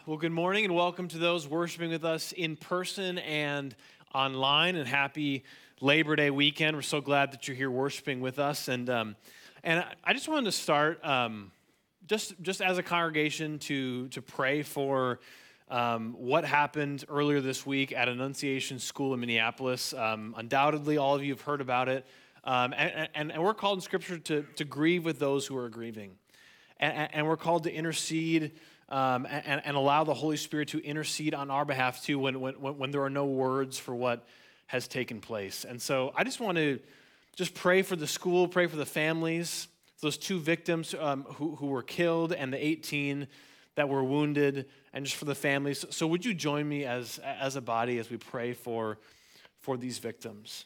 Well, good morning and welcome to those worshiping with us in person and online, and happy Labor Day weekend. We're so glad that you're here worshiping with us. And I just wanted to start just as a congregation to pray for what happened earlier this week at Annunciation School in Minneapolis. Undoubtedly, all of you have heard about it. And we're called in Scripture to grieve with those who are grieving. And we're called to intercede and allow the Holy Spirit to intercede on our behalf too when there are no words for what has taken place. And so I just want to just pray for the school, pray for the families, those two victims who were killed and the 18 that were wounded, and just for the families. So would you join me as a body as we pray for these victims?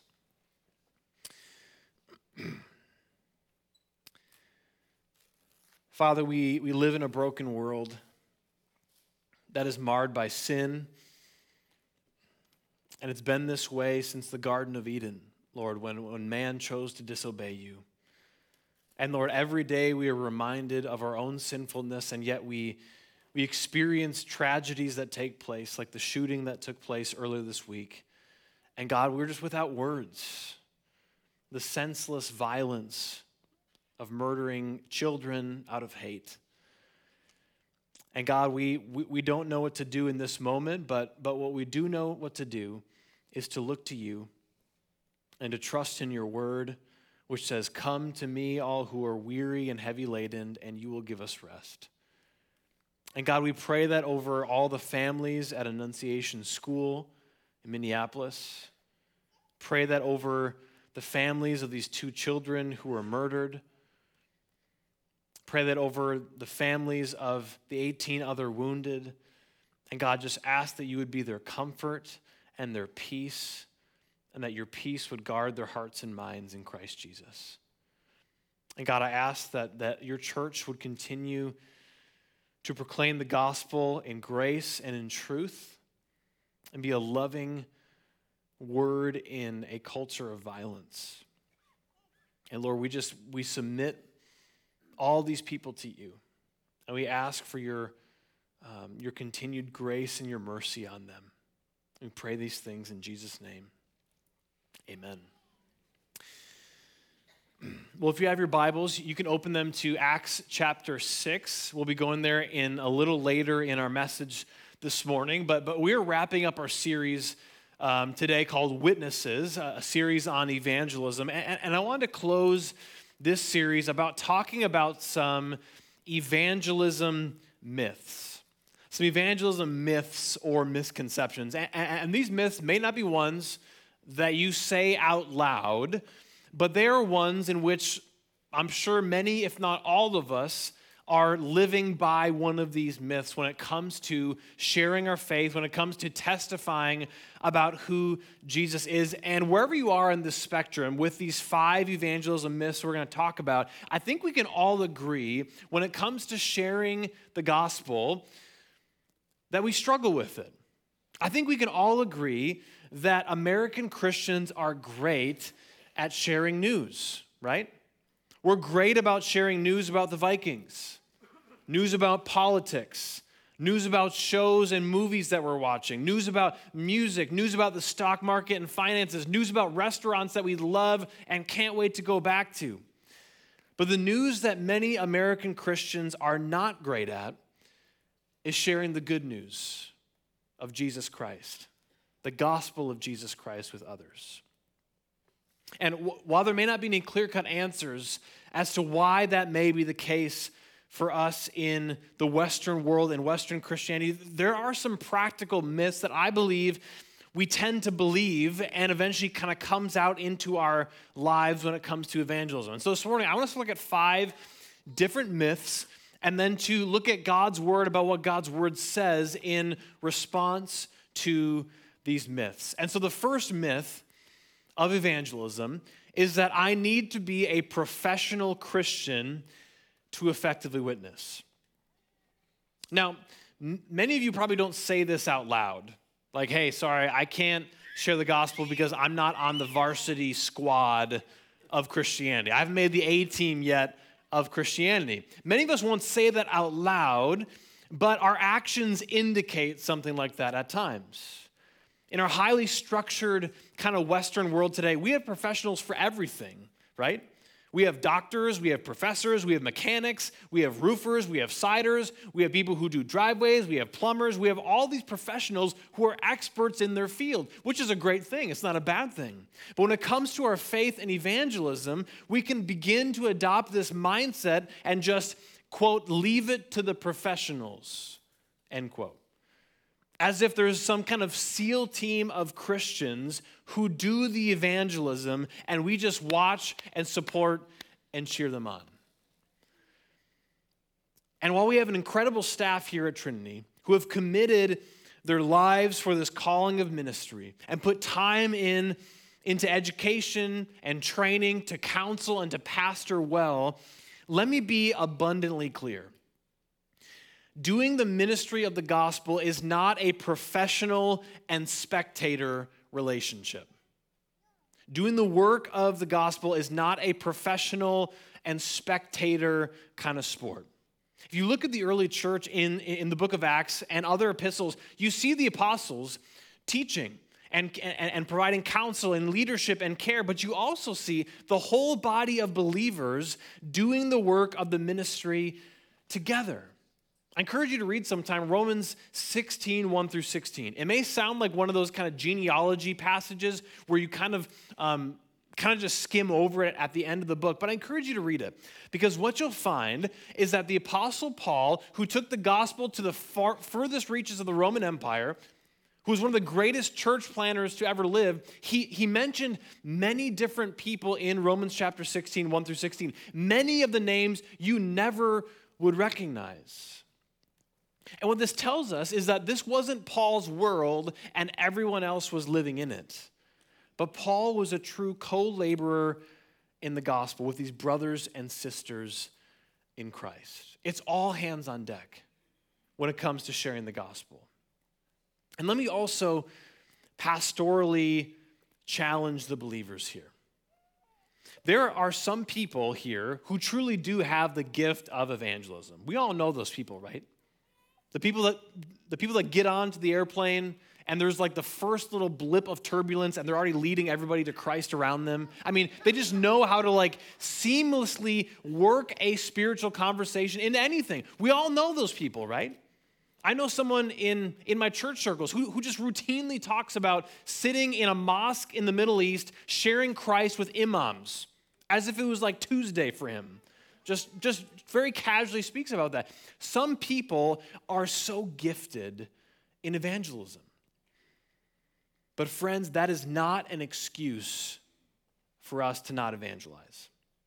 Father, we live in a broken world that is marred by sin, and it's been this way since the Garden of Eden, Lord, when man chose to disobey you. And Lord, every day we are reminded of our own sinfulness, and yet we experience tragedies that take place, like the shooting that took place earlier this week. And God, we're just without words. The senseless violence of murdering children out of hate. And God, we don't know what to do in this moment, but what we do know what to do is to look to you and to trust in your word, which says, "Come to me, all who are weary and heavy laden, and you will give us rest." And God, we pray that over all the families at Annunciation School in Minneapolis. Pray that over the families of these two children who were murdered. Pray that over the families of the 18 other wounded. And God, just ask that you would be their comfort and their peace, and that your peace would guard their hearts and minds in Christ Jesus. And God, I ask that your church would continue to proclaim the gospel in grace and in truth, and be a loving word in a culture of violence. And Lord, we submit all these people to you, and we ask for your continued grace and your mercy on them. We pray these things in Jesus' name. Amen. Well, if you have your Bibles, you can open them to Acts chapter 6. We'll be going there in a little later in our message this morning, but we're wrapping up our series today called Witnesses, a series on evangelism. And I wanted to close this series about talking about some evangelism myths. Some evangelism myths or misconceptions. And these myths may not be ones that you say out loud, but they are ones in which I'm sure many, if not all of us, are living by one of these myths when it comes to sharing our faith, when it comes to testifying about who Jesus is. And wherever you are in the spectrum with these 5 evangelism myths we're going to talk about, I think we can all agree when it comes to sharing the gospel that we struggle with it. I think we can all agree that American Christians are great at sharing news, right? We're great about sharing news about the Vikings, news about politics, news about shows and movies that we're watching, news about music, news about the stock market and finances, news about restaurants that we love and can't wait to go back to. But the news that many American Christians are not great at is sharing the good news of Jesus Christ, the gospel of Jesus Christ with others. And while there may not be any clear-cut answers as to why that may be the case for us in the Western world and Western Christianity, there are some practical myths that I believe we tend to believe and eventually kind of comes out into our lives when it comes to evangelism. And so this morning, I want us to look at 5 different myths and then to look at God's word about what God's word says in response to these myths. And so the first myth of evangelism is that I need to be a professional Christian to effectively witness. Now, many of you probably don't say this out loud. Like, hey, sorry, I can't share the gospel because I'm not on the varsity squad of Christianity. I haven't made the A team yet of Christianity. Many of us won't say that out loud, but our actions indicate something like that at times. In our highly structured kind of Western world today, we have professionals for everything, right? We have doctors, we have professors, we have mechanics, we have roofers, we have siders, we have people who do driveways, we have plumbers, we have all these professionals who are experts in their field, which is a great thing. It's not a bad thing. But when it comes to our faith and evangelism, we can begin to adopt this mindset and just, quote, leave it to the professionals, end quote. As if there's some kind of SEAL team of Christians who do the evangelism and we just watch and support and cheer them on. And while we have an incredible staff here at Trinity who have committed their lives for this calling of ministry and put time into education and training to counsel and to pastor well, let me be abundantly clear. Doing the ministry of the gospel is not a professional and spectator relationship. Doing the work of the gospel is not a professional and spectator kind of sport. If you look at the early church in the book of Acts and other epistles, you see the apostles teaching and providing counsel and leadership and care, but you also see the whole body of believers doing the work of the ministry together. I encourage you to read sometime Romans 16, 1 through 16. It may sound like one of those kind of genealogy passages where you kind of just skim over it at the end of the book, but I encourage you to read it because what you'll find is that the Apostle Paul, who took the gospel to the furthest reaches of the Roman Empire, who was one of the greatest church planners to ever live, he mentioned many different people in Romans chapter 16, 1 through 16. Many of the names you never would recognize. And what this tells us is that this wasn't Paul's world and everyone else was living in it. But Paul was a true co-laborer in the gospel with these brothers and sisters in Christ. It's all hands on deck when it comes to sharing the gospel. And let me also pastorally challenge the believers here. There are some people here who truly do have the gift of evangelism. We all know those people, right? The people that get onto the airplane and there's like the first little blip of turbulence and they're already leading everybody to Christ around them. I mean, they just know how to like seamlessly work a spiritual conversation into anything. We all know those people, right? I know someone in my church circles who just routinely talks about sitting in a mosque in the Middle East, sharing Christ with imams, as if it was like Tuesday for him. Just very casually speaks about that. Some people are so gifted in evangelism. But friends, that is not an excuse for us to not evangelize.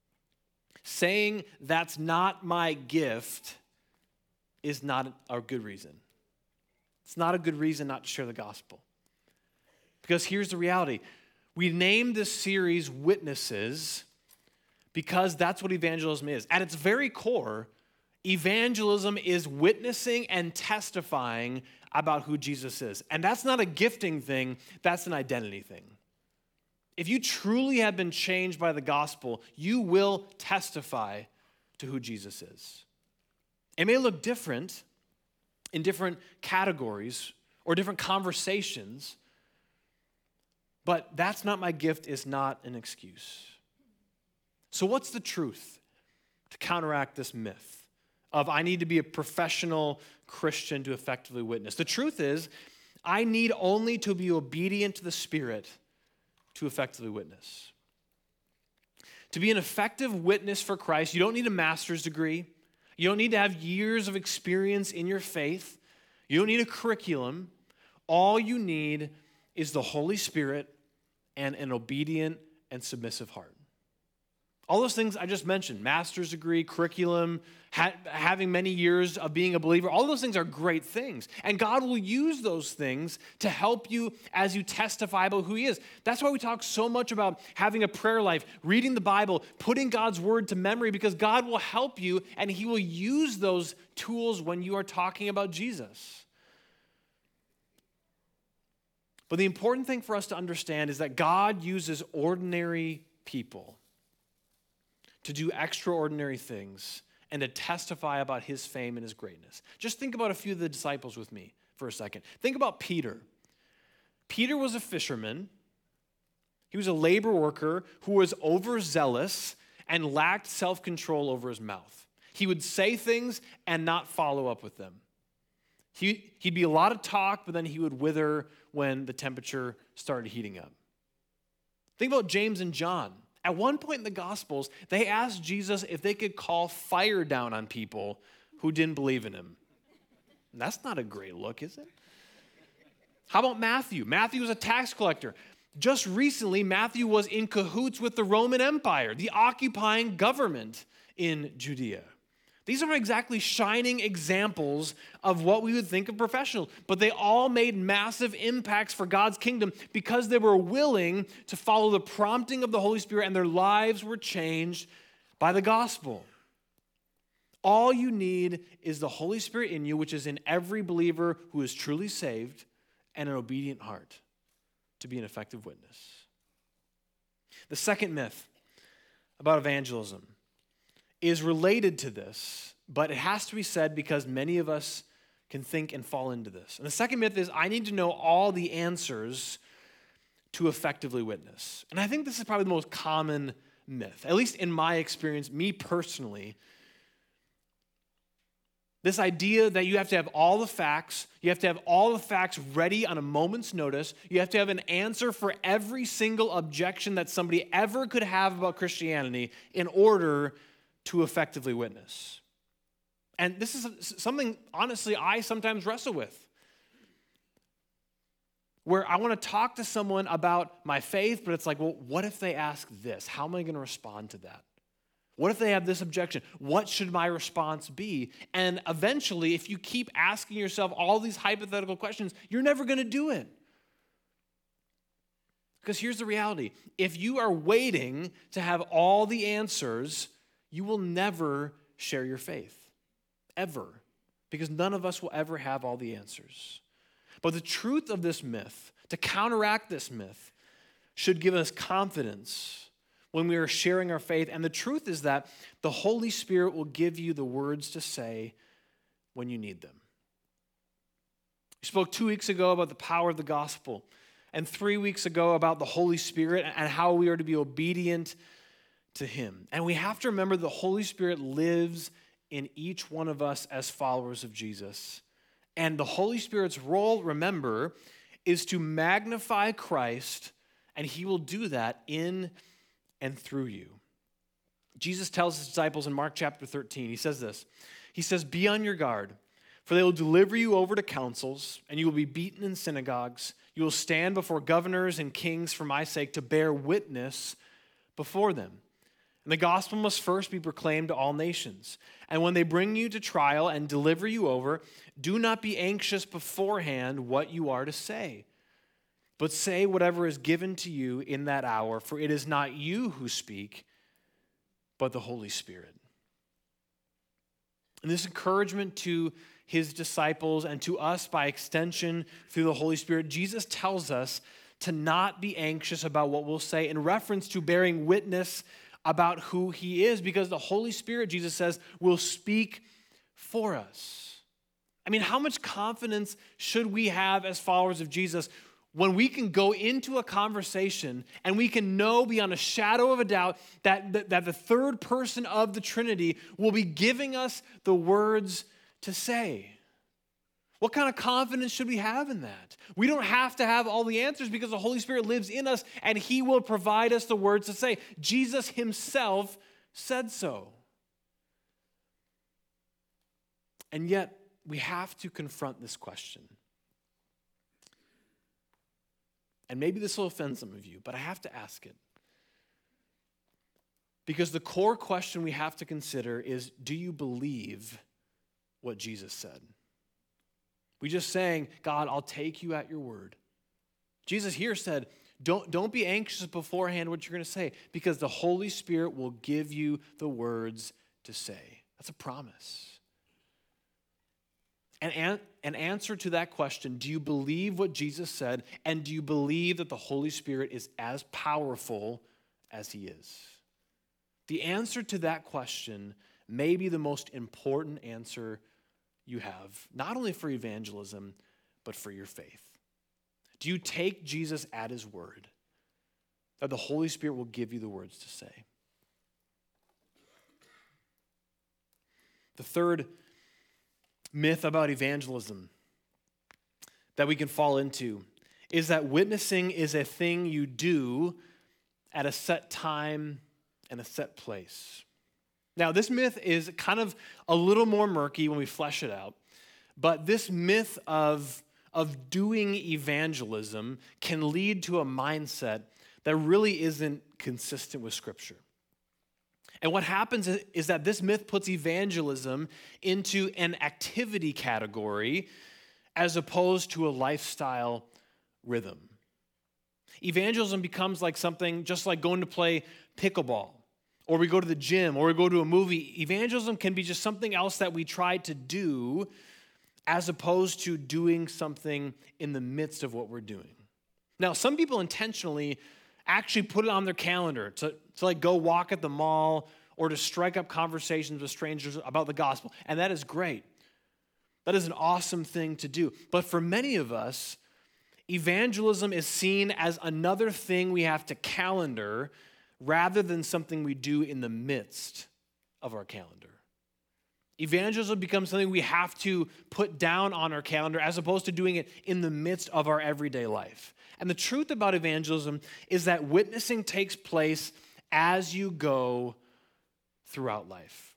Saying that's not my gift is not a good reason. It's not a good reason not to share the gospel. Because here's the reality. We named this series Witnesses because that's what evangelism is. At its very core, evangelism is witnessing and testifying about who Jesus is. And that's not a gifting thing, that's an identity thing. If you truly have been changed by the gospel, you will testify to who Jesus is. It may look different in different categories or different conversations, but that's not my gift is not an excuse. So what's the truth to counteract this myth of I need to be a professional Christian to effectively witness? The truth is, I need only to be obedient to the Spirit to effectively witness. To be an effective witness for Christ, you don't need a master's degree. You don't need to have years of experience in your faith. You don't need a curriculum. All you need is the Holy Spirit and an obedient and submissive heart. All those things I just mentioned, master's degree, curriculum, having many years of being a believer, all those things are great things. And God will use those things to help you as you testify about who He is. That's why we talk so much about having a prayer life, reading the Bible, putting God's word to memory, because God will help you and He will use those tools when you are talking about Jesus. But the important thing for us to understand is that God uses ordinary people to do extraordinary things and to testify about his fame and his greatness. Just think about a few of the disciples with me for a second. Think about Peter. Peter was a fisherman. He was a labor worker who was overzealous and lacked self-control over his mouth. He would say things and not follow up with them. He'd be a lot of talk, but then he would wither when the temperature started heating up. Think about James and John. At one point in the Gospels, they asked Jesus if they could call fire down on people who didn't believe in him. That's not a great look, is it? How about Matthew? Matthew was a tax collector. Just recently, Matthew was in cahoots with the Roman Empire, the occupying government in Judea. These aren't exactly shining examples of what we would think of professionals, but they all made massive impacts for God's kingdom because they were willing to follow the prompting of the Holy Spirit, and their lives were changed by the gospel. All you need is the Holy Spirit in you, which is in every believer who is truly saved, and an obedient heart to be an effective witness. The second myth about evangelism is related to this, but it has to be said because many of us can think and fall into this. And the second myth is, I need to know all the answers to effectively witness. And I think this is probably the most common myth, at least in my experience, me personally. This idea that you have to have all the facts, you have to have all the facts ready on a moment's notice, you have to have an answer for every single objection that somebody ever could have about Christianity in order to effectively witness. And this is something, honestly, I sometimes wrestle with. Where I want to talk to someone about my faith, but it's like, well, what if they ask this? How am I going to respond to that? What if they have this objection? What should my response be? And eventually, if you keep asking yourself all these hypothetical questions, you're never going to do it. Because here's the reality. If you are waiting to have all the answers, you will never share your faith, ever, because none of us will ever have all the answers. But the truth of this myth, to counteract this myth, should give us confidence when we are sharing our faith. And the truth is that the Holy Spirit will give you the words to say when you need them. We spoke 2 weeks ago about the power of the gospel, and 3 weeks ago about the Holy Spirit and how we are to be obedient to him. And we have to remember the Holy Spirit lives in each one of us as followers of Jesus. And the Holy Spirit's role, remember, is to magnify Christ, and he will do that in and through you. Jesus tells his disciples in Mark chapter 13, he says this. He says, "Be on your guard, for they will deliver you over to councils, and you will be beaten in synagogues. You will stand before governors and kings for my sake to bear witness before them. And the gospel must first be proclaimed to all nations. And when they bring you to trial and deliver you over, do not be anxious beforehand what you are to say, but say whatever is given to you in that hour, for it is not you who speak, but the Holy Spirit." And this encouragement to his disciples and to us by extension through the Holy Spirit, Jesus tells us to not be anxious about what we'll say in reference to bearing witness about who he is, because the Holy Spirit, Jesus says, will speak for us. I mean, how much confidence should we have as followers of Jesus when we can go into a conversation and we can know beyond a shadow of a doubt that the third person of the Trinity will be giving us the words to say? What kind of confidence should we have in that? We don't have to have all the answers because the Holy Spirit lives in us and he will provide us the words to say. Jesus himself said so. And yet, we have to confront this question. And maybe this will offend some of you, but I have to ask it. Because the core question we have to consider is, do you believe what Jesus said? We just saying, God, I'll take you at your word. Jesus here said, don't be anxious beforehand what you're going to say, because the Holy Spirit will give you the words to say. That's a promise. And an answer to that question, do you believe what Jesus said, and do you believe that the Holy Spirit is as powerful as he is? The answer to that question may be the most important answer you have, not only for evangelism, but for your faith. Do you take Jesus at his word, that the Holy Spirit will give you the words to say? The third myth about evangelism that we can fall into is that witnessing is a thing you do at a set time and a set place. Now, this myth is kind of a little more murky when we flesh it out, but this myth of doing evangelism can lead to a mindset that really isn't consistent with Scripture. And what happens is that this myth puts evangelism into an activity category as opposed to a lifestyle rhythm. Evangelism becomes like something just like going to play pickleball, or we go to the gym, or we go to a movie. Evangelism can be just something else that we try to do as opposed to doing something in the midst of what we're doing. Now, some people intentionally actually put it on their calendar to like go walk at the mall or to strike up conversations with strangers about the gospel. And that is great. That is an awesome thing to do. But for many of us, evangelism is seen as another thing we have to calendar rather than something we do in the midst of our calendar. Evangelism becomes something we have to put down on our calendar as opposed to doing it in the midst of our everyday life. And the truth about evangelism is that witnessing takes place as you go throughout life.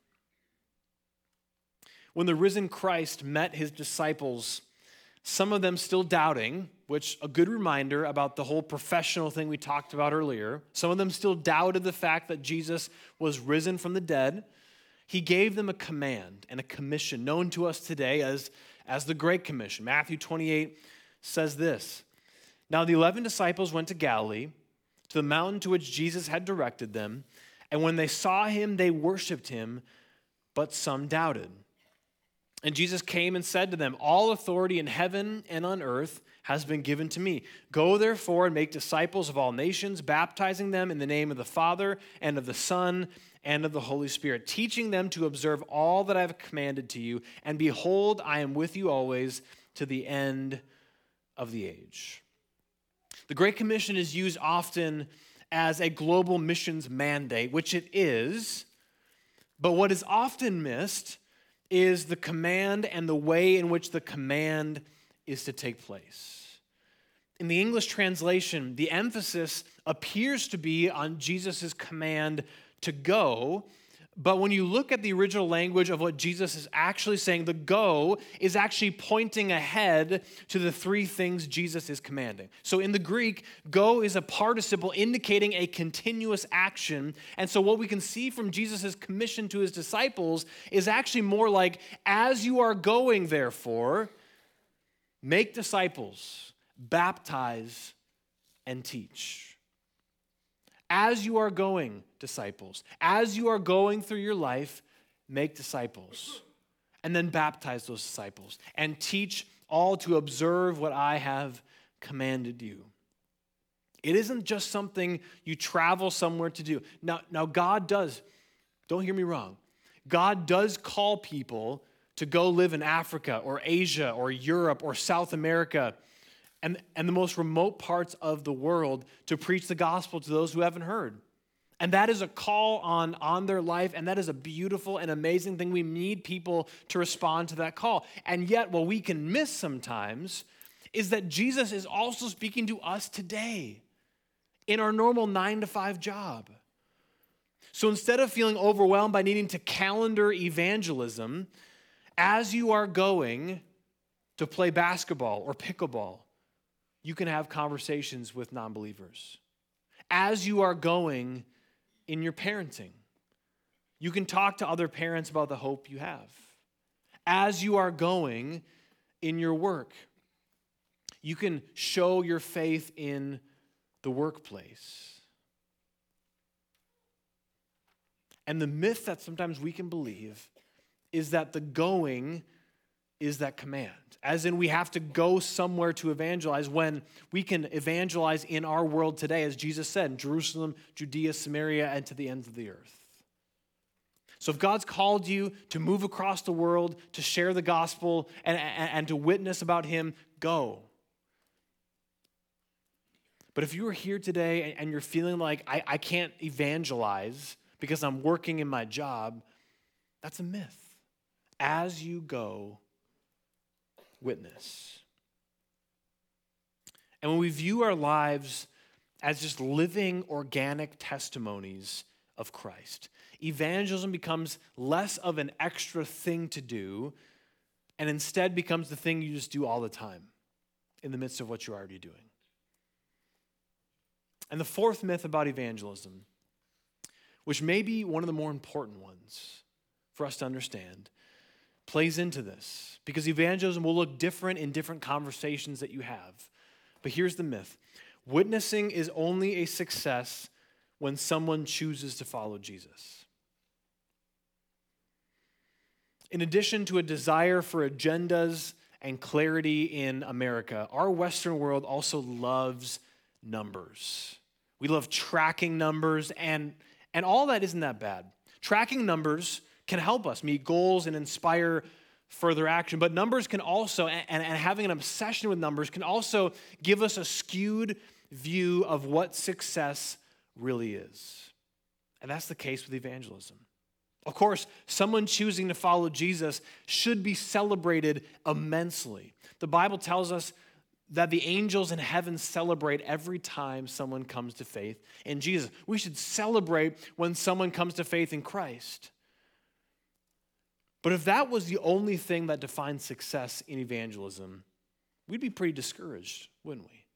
When the risen Christ met his disciples, some of them still doubting, which a good reminder about the whole professional thing we talked about earlier. Some of them still doubted the fact that Jesus was risen from the dead. He gave them a command and a commission known to us today as the Great Commission. Matthew 28 says this: "Now the 11 disciples went to Galilee, to the mountain to which Jesus had directed them, and when they saw him, they worshiped him, but some doubted. And Jesus came and said to them, 'All authority in heaven and on earth has been given to me. Go therefore and make disciples of all nations, baptizing them in the name of the Father and of the Son and of the Holy Spirit, teaching them to observe all that I have commanded to you. And behold, I am with you always to the end of the age.'" The Great Commission is used often as a global missions mandate, which it is, but what is often missed is the command and the way in which the command is to take place. In the English translation, the emphasis appears to be on Jesus' command to go, but when you look at the original language of what Jesus is actually saying, the go is actually pointing ahead to the three things Jesus is commanding. So in the Greek, go is a participle indicating a continuous action. And so what we can see from Jesus' commission to his disciples is actually more like, as you are going, therefore, make disciples, baptize, and teach. As you are going, disciples, as you are going through your life, make disciples, and then baptize those disciples, and teach all to observe what I have commanded you. It isn't just something you travel somewhere to do. Now God does, don't hear me wrong, God does call people to go live in Africa or Asia or Europe or South America and the most remote parts of the world to preach the gospel to those who haven't heard. And that is a call on their life, and that is a beautiful and amazing thing. We need people to respond to that call. And yet, what we can miss sometimes is that Jesus is also speaking to us today in our normal 9-to-5 job. So instead of feeling overwhelmed by needing to calendar evangelism, as you are going to play basketball or pickleball, you can have conversations with non-believers. As you are going in your parenting, you can talk to other parents about the hope you have. As you are going in your work, you can show your faith in the workplace. And the myth that sometimes we can believe is that the going is that command. As in, we have to go somewhere to evangelize when we can evangelize in our world today, as Jesus said, in Jerusalem, Judea, Samaria, and to the ends of the earth. So if God's called you to move across the world, to share the gospel, and to witness about him, go. But if you are here today and you're feeling like I can't evangelize because I'm working in my job, that's a myth. As you go, witness. And when we view our lives as just living organic testimonies of Christ, evangelism becomes less of an extra thing to do and instead becomes the thing you just do all the time in the midst of what you're already doing. And the fourth myth about evangelism, which may be one of the more important ones for us to understand, plays into this because evangelism will look different in different conversations that you have. But here's the myth. Witnessing is only a success when someone chooses to follow Jesus. In addition to a desire for agendas and clarity in America, our Western world also loves numbers. We love tracking numbers, and all that isn't that bad. Tracking numbers can help us meet goals and inspire further action, but numbers can also, and having an obsession with numbers can also give us a skewed view of what success really is. And that's the case with evangelism. Of course, someone choosing to follow Jesus should be celebrated immensely. The Bible tells us that the angels in heaven celebrate every time someone comes to faith in Jesus. We should celebrate when someone comes to faith in Christ. But if that was the only thing that defined success in evangelism, we'd be pretty discouraged, wouldn't we?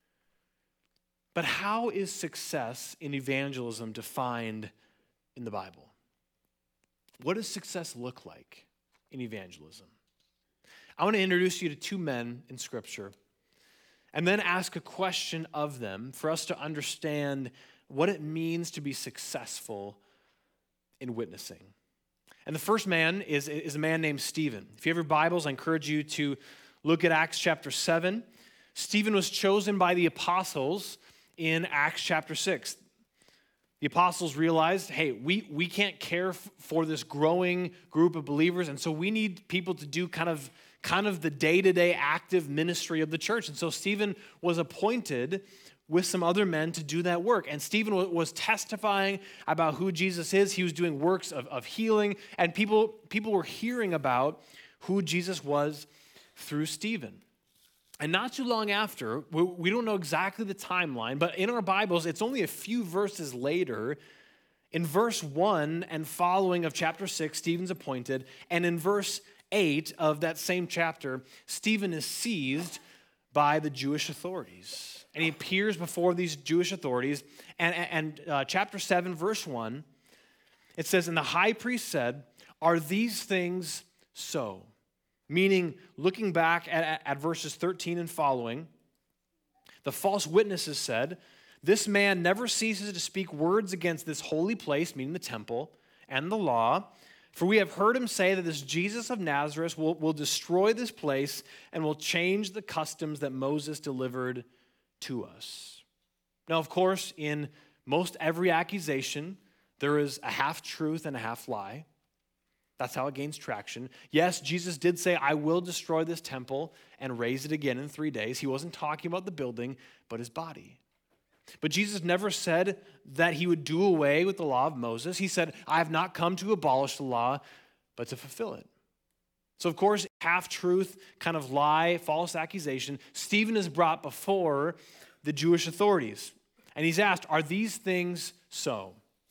But how is success in evangelism defined in the Bible? What does success look like in evangelism? I want to introduce you to two men in Scripture and then ask a question of them for us to understand what it means to be successful in witnessing. And the first man is a man named Stephen. If you have your Bibles, I encourage you to look at Acts chapter 7. Stephen was chosen by the apostles in Acts chapter 6. The apostles realized, hey, we can't care for this growing group of believers, and so we need people to do kind of the day-to-day active ministry of the church. And so Stephen was appointed with some other men to do that work. And Stephen was testifying about who Jesus is. He was doing works of healing, and people were hearing about who Jesus was through Stephen. And not too long after, we don't know exactly the timeline, but in our Bibles, it's only a few verses later. In verse 1 and following of chapter 6, Stephen's appointed, and in verse 8 of that same chapter, Stephen is seized by the Jewish authorities. And he appears before these Jewish authorities. And chapter 7, verse 1, it says, "And the high priest said, 'Are these things so?'" Meaning, looking back at verses 13 and following, the false witnesses said, "This man never ceases to speak words against this holy place," meaning the temple, "and the law. For we have heard him say that this Jesus of Nazareth will destroy this place and will change the customs that Moses delivered to us." Now, of course, in most every accusation, there is a half-truth and a half-lie. That's how it gains traction. Yes, Jesus did say, "I will destroy this temple and raise it again in 3 days." He wasn't talking about the building, but his body. But Jesus never said that he would do away with the law of Moses. He said, "I have not come to abolish the law, but to fulfill it." So, of course, half-truth, kind of lie, false accusation, Stephen is brought before the Jewish authorities. And he's asked, "Are these things so?"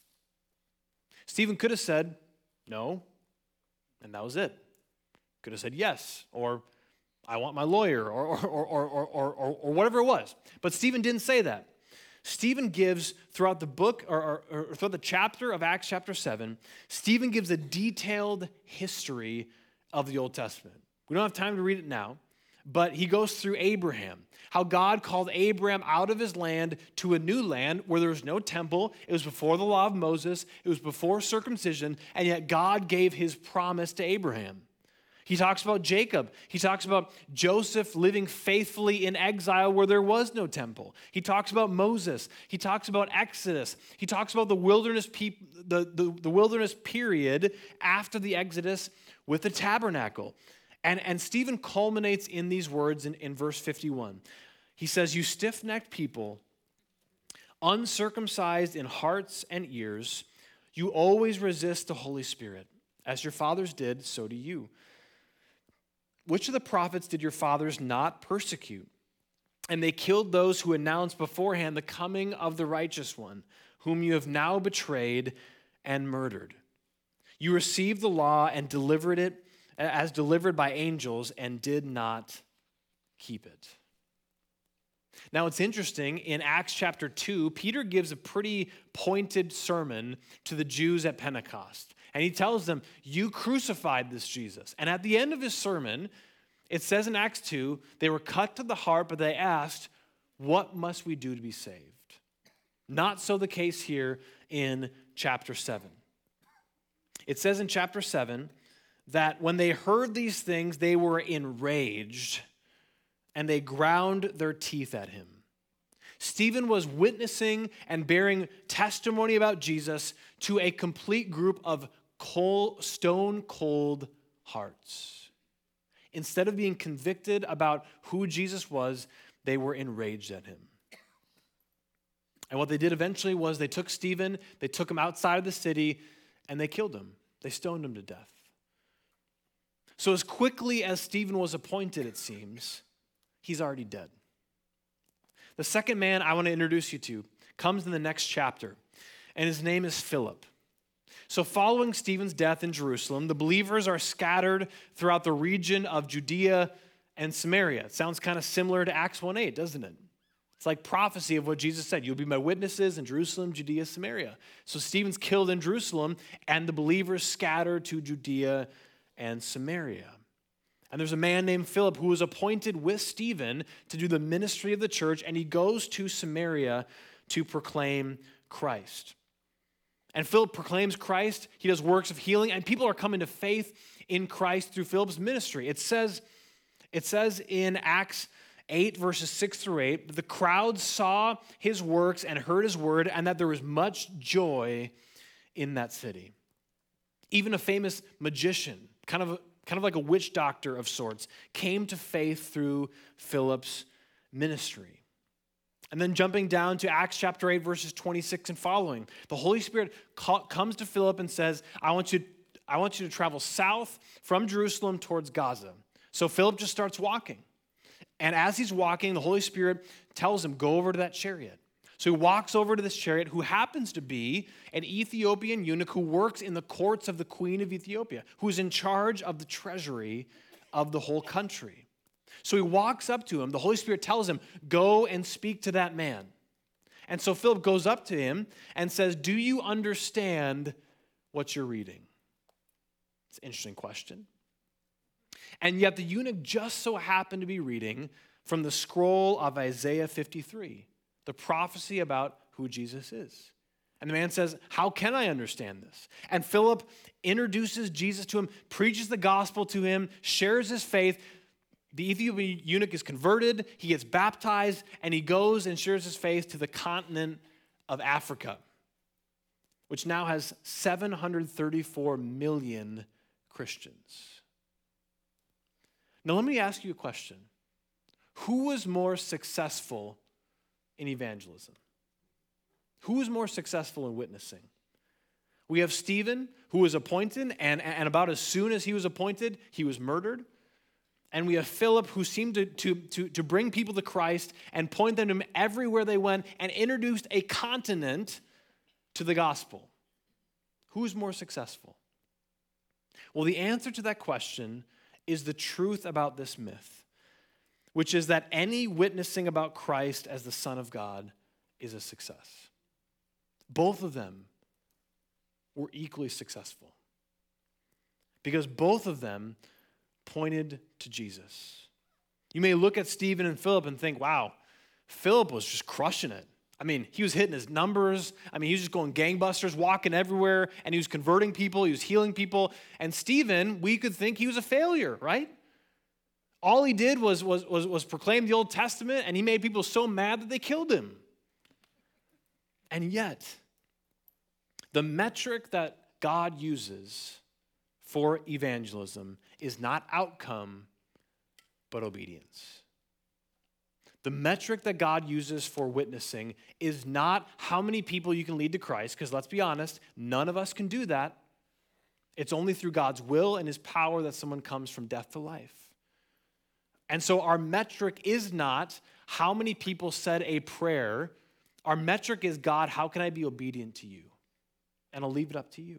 Stephen could have said, "No," and that was it. Could have said yes, or "I want my lawyer," or whatever it was. But Stephen didn't say that. Stephen gives, throughout the book, or throughout the chapter of Acts chapter 7, Stephen gives a detailed history of the Old Testament. We don't have time to read it now, but he goes through Abraham, how God called Abraham out of his land to a new land where there was no temple. It was before the law of Moses. It was before circumcision, and yet God gave his promise to Abraham. He talks about Jacob. He talks about Joseph living faithfully in exile where there was no temple. He talks about Moses. He talks about Exodus. He talks about the wilderness the wilderness period after the Exodus with the tabernacle. And Stephen culminates in these words in verse 51. He says, "You stiff-necked people, uncircumcised in hearts and ears, you always resist the Holy Spirit. As your fathers did, so do you. Which of the prophets did your fathers not persecute? And they killed those who announced beforehand the coming of the righteous one, whom you have now betrayed and murdered. You received the law and delivered it as delivered by angels and did not keep it." Now it's interesting, in Acts chapter 2, Peter gives a pretty pointed sermon to the Jews at Pentecost. And he tells them, you crucified this Jesus. And at the end of his sermon, it says in Acts 2, they were cut to the heart, but they asked, what must we do to be saved? Not so the case here in chapter 7. It says in chapter 7 that when they heard these things, they were enraged and they ground their teeth at him. Stephen was witnessing and bearing testimony about Jesus to a complete group of stone-cold hearts. Instead of being convicted about who Jesus was, they were enraged at him. And what they did eventually was they took Stephen, they took him outside of the city, and they killed him. They stoned him to death. So as quickly as Stephen was appointed, it seems, he's already dead. The second man I want to introduce you to comes in the next chapter, and his name is Philip. So following Stephen's death in Jerusalem, the believers are scattered throughout the region of Judea and Samaria. It sounds kind of similar to Acts 1:8, doesn't it? It's like prophecy of what Jesus said. You'll be my witnesses in Jerusalem, Judea, Samaria. So Stephen's killed in Jerusalem, and the believers scattered to Judea and Samaria. And there's a man named Philip who was appointed with Stephen to do the ministry of the church, and he goes to Samaria to proclaim Christ. And Philip proclaims Christ. He does works of healing, and people are coming to faith in Christ through Philip's ministry. It says in Acts 8, verses 6 through 8, the crowd saw his works and heard his word, and that there was much joy in that city. Even a famous magician, kind of like a witch doctor of sorts, came to faith through Philip's ministry. And then jumping down to Acts chapter 8, verses 26 and following, the Holy Spirit comes to Philip and says, I want you to travel south from Jerusalem towards Gaza. So Philip just starts walking. And as he's walking, the Holy Spirit tells him, go over to that chariot. So he walks over to this chariot, who happens to be an Ethiopian eunuch who works in the courts of the queen of Ethiopia, who's in charge of the treasury of the whole country. So he walks up to him. The Holy Spirit tells him, go and speak to that man. And so Philip goes up to him and says, do you understand what you're reading? It's an interesting question. And yet the eunuch just so happened to be reading from the scroll of Isaiah 53, the prophecy about who Jesus is. And the man says, how can I understand this? And Philip introduces Jesus to him, preaches the gospel to him, shares his faith. The Ethiopian eunuch is converted, he gets baptized, and he goes and shares his faith to the continent of Africa, which now has 734 million Christians. Now let me ask you a question. Who was more successful in evangelism? Who was more successful in witnessing? We have Stephen, who was appointed, and about as soon as he was appointed, he was murdered. And we have Philip, who seemed to bring people to Christ and point them to him everywhere they went and introduced a continent to the gospel. Who's more successful? Well, the answer to that question is the truth about this myth, which is that any witnessing about Christ as the Son of God is a success. Both of them were equally successful because both of them pointed to Jesus. You may look at Stephen and Philip and think, wow, Philip was just crushing it. I mean, he was hitting his numbers. I mean, he was just going gangbusters, walking everywhere, and he was converting people, he was healing people. And Stephen, we could think he was a failure, right? All he did was proclaim the Old Testament, and he made people so mad that they killed him. And yet, the metric that God uses for evangelism is not outcome, but obedience. The metric that God uses for witnessing is not how many people you can lead to Christ, because let's be honest, none of us can do that. It's only through God's will and his power that someone comes from death to life. And so our metric is not how many people said a prayer. Our metric is, God, how can I be obedient to you? And I'll leave it up to you.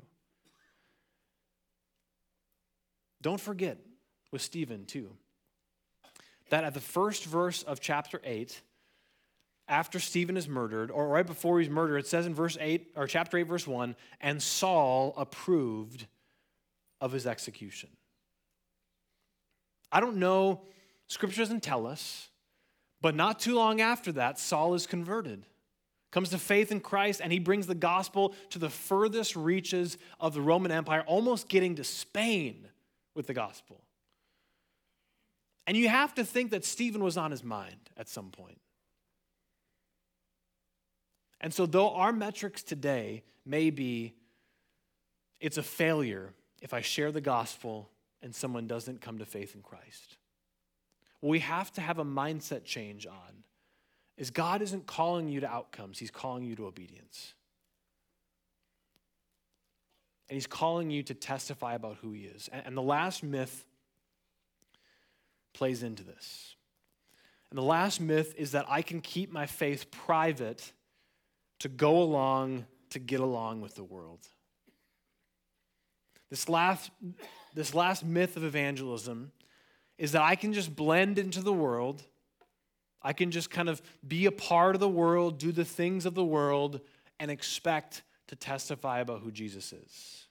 Don't forget with Stephen, too, that at the first verse of chapter 8, after Stephen is murdered, or right before he's murdered, it says in verse 8, or chapter 8, verse 1, and Saul approved of his execution. I don't know, Scripture doesn't tell us, but not too long after that, Saul is converted, comes to faith in Christ, and he brings the gospel to the furthest reaches of the Roman Empire, almost getting to Spain with the gospel. And you have to think that Stephen was on his mind at some point. And so though our metrics today may be, it's a failure if I share the gospel and someone doesn't come to faith in Christ. What we have to have a mindset change on is God isn't calling you to outcomes, he's calling you to obedience. And he's calling you to testify about who he is. And the last myth plays into this. And the last myth is that I can keep my faith private to go along, to get along with the world. This last myth of evangelism is that I can just blend into the world. I can just kind of be a part of the world, do the things of the world, and expect to testify about who Jesus is.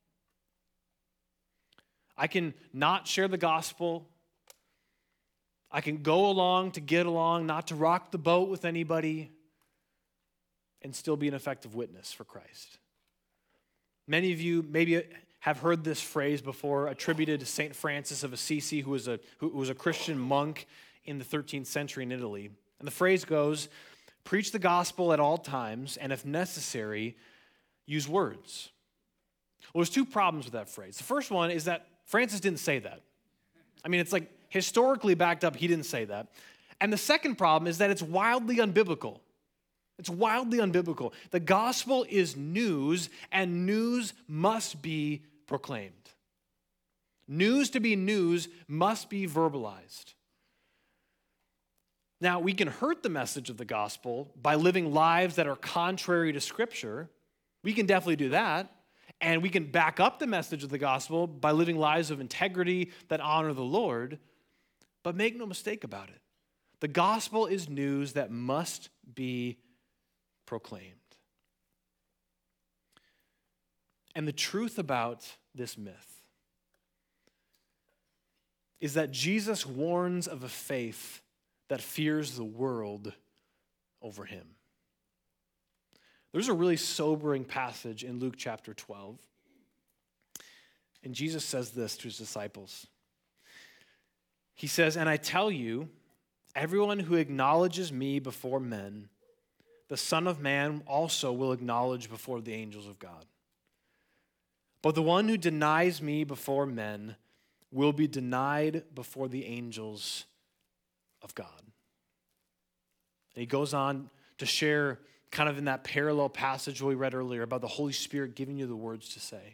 I can not share the gospel. I can go along to get along, not to rock the boat with anybody, and still be an effective witness for Christ. Many of you maybe have heard this phrase before, attributed to St. Francis of Assisi, who was a Christian monk in the 13th century in Italy. And the phrase goes, preach the gospel at all times, and if necessary, use words. Well, there's two problems with that phrase. The first one is that Francis didn't say that. I mean, it's like historically backed up, he didn't say that. And the second problem is that it's wildly unbiblical. It's wildly unbiblical. The gospel is news, and news must be proclaimed. News to be news must be verbalized. Now, we can hurt the message of the gospel by living lives that are contrary to Scripture. We can definitely do that. And we can back up the message of the gospel by living lives of integrity that honor the Lord. But make no mistake about it. The gospel is news that must be proclaimed. And the truth about this myth is that Jesus warns of a faith that fears the world over him. There's a really sobering passage in Luke chapter 12. And Jesus says this to his disciples. He says, "And I tell you, everyone who acknowledges me before men, the Son of Man also will acknowledge before the angels of God. But the one who denies me before men will be denied before the angels of God." And he goes on to share kind of in that parallel passage we read earlier about the Holy Spirit giving you the words to say.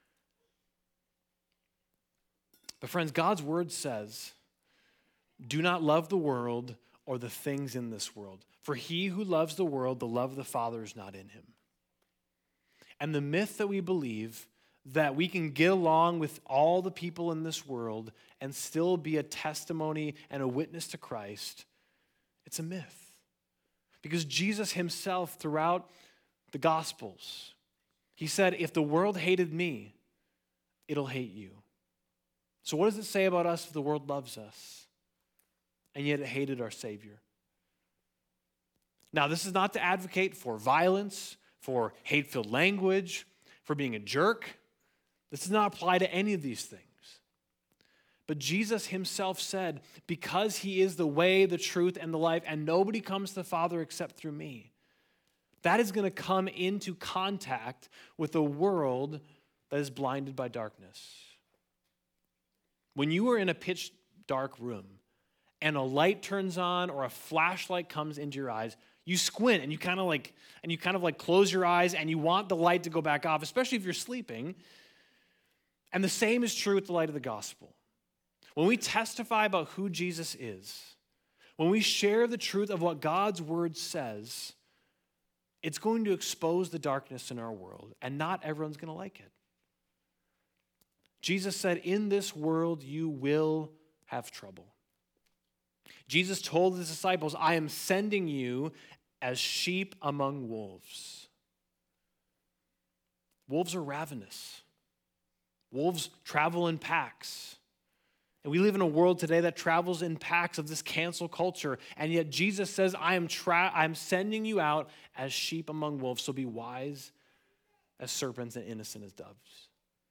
But friends, God's word says, do not love the world or the things in this world. For he who loves the world, the love of the Father is not in him. And the myth that we believe that we can get along with all the people in this world and still be a testimony and a witness to Christ, it's a myth. Because Jesus himself, throughout the Gospels, he said, if the world hated me, it'll hate you. So what does it say about us if the world loves us, and yet it hated our Savior? Now, this is not to advocate for violence, for hate-filled language, for being a jerk. This does not apply to any of these things. But Jesus himself said, because he is the way, the truth, and the life, and nobody comes to the Father except through me, that is going to come into contact with a world that is blinded by darkness. When you are in a pitch dark room and a light turns on or a flashlight comes into your eyes, you squint and you kind of like close your eyes and you want the light to go back off, especially if you're sleeping. And the same is true with the light of the gospel. When we testify about who Jesus is, when we share the truth of what God's word says, it's going to expose the darkness in our world, and not everyone's going to like it. Jesus said, in this world you will have trouble. Jesus told his disciples, I am sending you as sheep among wolves. Wolves are ravenous. Wolves travel in packs. And we live in a world today that travels in packs of this cancel culture. And yet Jesus says, I'm sending you out as sheep among wolves. So be wise as serpents and innocent as doves.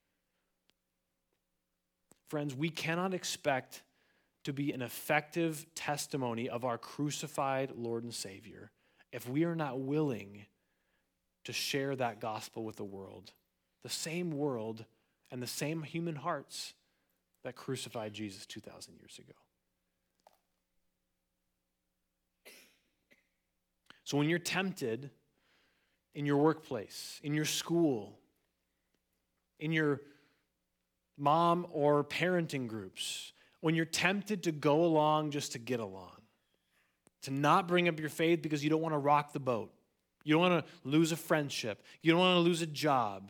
Friends, we cannot expect to be an effective testimony of our crucified Lord and Savior if we are not willing to share that gospel with the world, the same world and the same human hearts that crucified Jesus 2,000 years ago. So when you're tempted in your workplace, in your school, in your mom or parenting groups, when you're tempted to go along just to get along, to not bring up your faith because you don't want to rock the boat, you don't want to lose a friendship, you don't want to lose a job,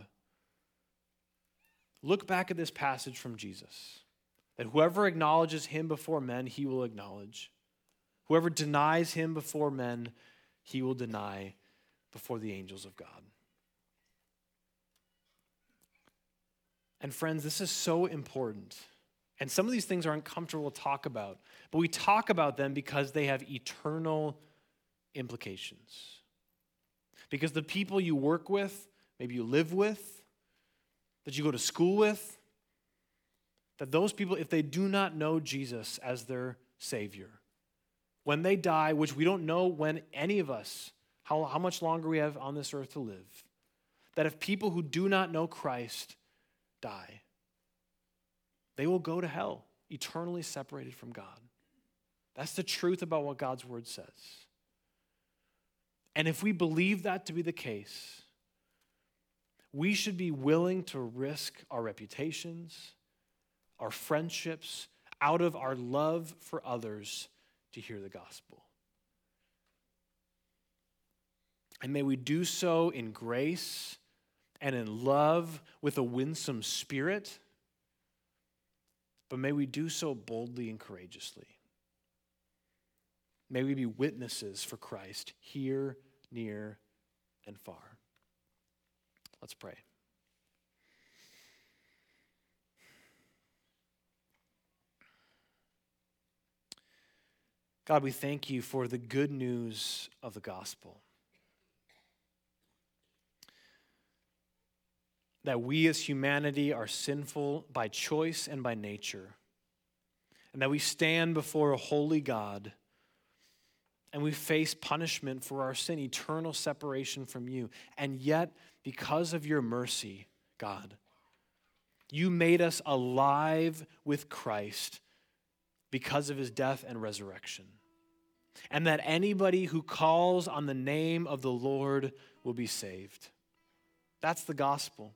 look back at this passage from Jesus, that whoever acknowledges him before men, he will acknowledge. Whoever denies him before men, he will deny before the angels of God. And friends, this is so important. And some of these things are uncomfortable to talk about, but we talk about them because they have eternal implications. Because the people you work with, maybe you live with, that you go to school with, that those people, if they do not know Jesus as their Savior, when they die, which we don't know when any of us, how much longer we have on this earth to live, that if people who do not know Christ die, they will go to hell, eternally separated from God. That's the truth about what God's word says. And if we believe that to be the case, we should be willing to risk our reputations, our friendships, out of our love for others to hear the gospel. And may we do so in grace and in love with a winsome spirit, but may we do so boldly and courageously. May we be witnesses for Christ here, near, and far. Let's pray. God, we thank you for the good news of the gospel. That we as humanity are sinful by choice and by nature. And that we stand before a holy God and we face punishment for our sin, eternal separation from you. And yet, because of your mercy, God, you made us alive with Christ because of his death and resurrection. And that anybody who calls on the name of the Lord will be saved. That's the gospel.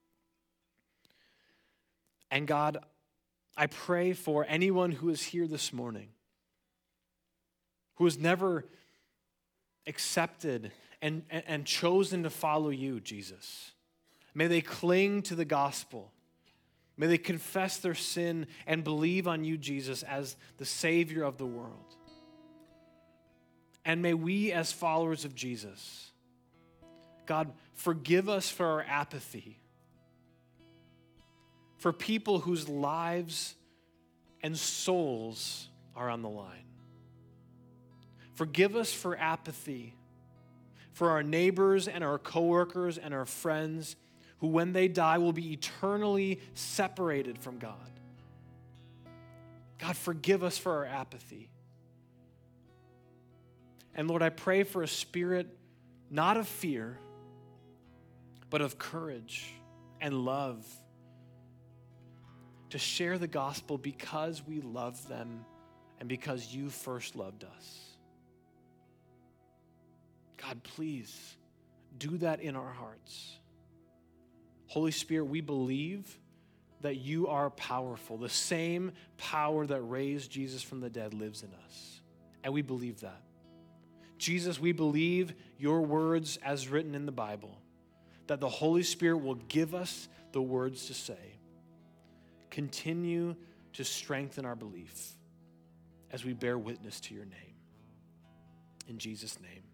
And God, I pray for anyone who is here this morning, who has never accepted and chosen to follow you, Jesus. May they cling to the gospel. May they confess their sin and believe on you, Jesus, as the Savior of the world. And may we, as followers of Jesus, God, forgive us for our apathy, for people whose lives and souls are on the line. Forgive us for apathy for our neighbors and our coworkers and our friends who, when they die, will be eternally separated from God. God, forgive us for our apathy. And Lord, I pray for a spirit not of fear, but of courage and love to share the gospel because we love them and because you first loved us. God, please do that in our hearts. Holy Spirit, we believe that you are powerful. The same power that raised Jesus from the dead lives in us. And we believe that. Jesus, we believe your words as written in the Bible, that the Holy Spirit will give us the words to say. Continue to strengthen our belief as we bear witness to your name. In Jesus' name.